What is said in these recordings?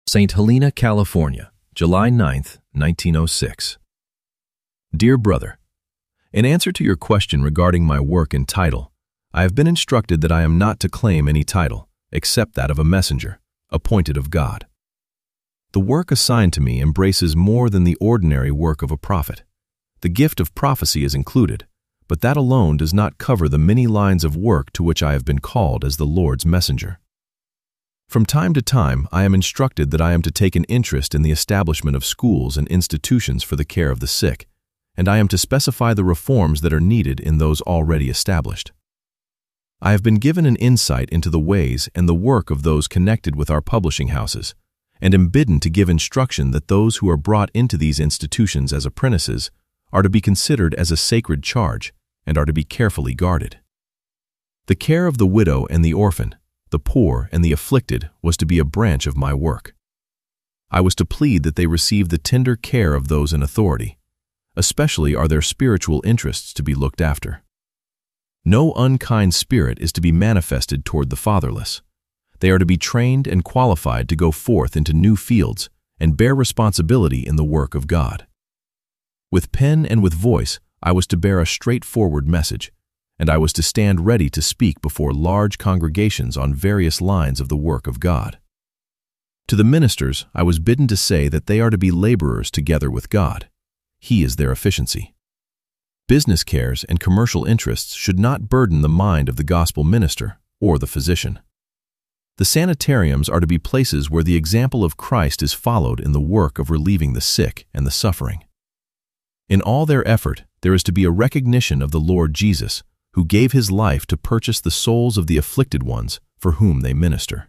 St. Helena, California, July 9, 1906. Dear Brother, in answer to your question regarding my work and title, I have been instructed that I am not to claim any title, except that of a messenger, appointed of God. The work assigned to me embraces more than the ordinary work of a prophet. The gift of prophecy is included, but that alone does not cover the many lines of work to which I have been called as the Lord's messenger. From time to time, I am instructed that I am to take an interest in the establishment of schools and institutions for the care of the sick, and I am to specify the reforms that are needed in those already established. I have been given an insight into the ways and the work of those connected with our publishing houses, and am bidden to give instruction that those who are brought into these institutions as apprentices are to be considered as a sacred charge and are to be carefully guarded. The care of the widow and the orphan, the poor and the afflicted was to be a branch of my work. I was to plead that they receive the tender care of those in authority. Especially are their spiritual interests to be looked after. No unkind spirit is to be manifested toward the fatherless. They are to be trained and qualified to go forth into new fields and bear responsibility in the work of God. With pen and with voice, I was to bear a straightforward message, and I was to stand ready to speak before large congregations on various lines of the work of God. To the ministers, I was bidden to say that they are to be laborers together with God. He is their efficiency. Business cares and commercial interests should not burden the mind of the gospel minister or the physician. The sanitariums are to be places where the example of Christ is followed in the work of relieving the sick and the suffering. In all their effort, there is to be a recognition of the Lord Jesus, who gave his life to purchase the souls of the afflicted ones for whom they minister.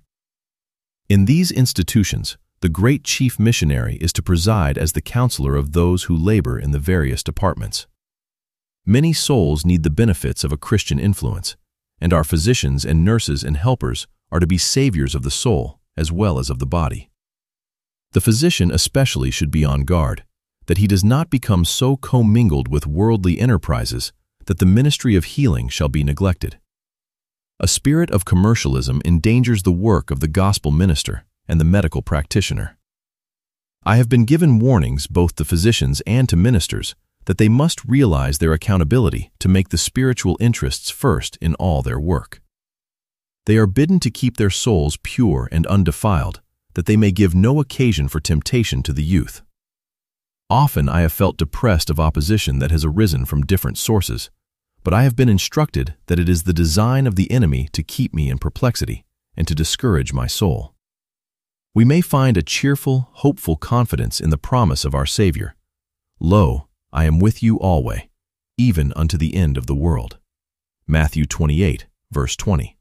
In these institutions, the great chief missionary is to preside as the counselor of those who labor in the various departments. Many souls need the benefits of a Christian influence, and our physicians and nurses and helpers are to be saviors of the soul as well as of the body. The physician especially should be on guard, that he does not become so commingled with worldly enterprises that the ministry of healing shall be neglected. A spirit of commercialism endangers the work of the gospel minister and the medical practitioner. I have been given warnings both to physicians and to ministers that they must realize their accountability to make the spiritual interests first in all their work. They are bidden to keep their souls pure and undefiled, that they may give no occasion for temptation to the youth. Often I have felt depressed of opposition that has arisen from different sources, but I have been instructed that it is the design of the enemy to keep me in perplexity and to discourage my soul. We may find a cheerful, hopeful confidence in the promise of our Savior. Lo, I am with you always, even unto the end of the world. Matthew 28, verse 20.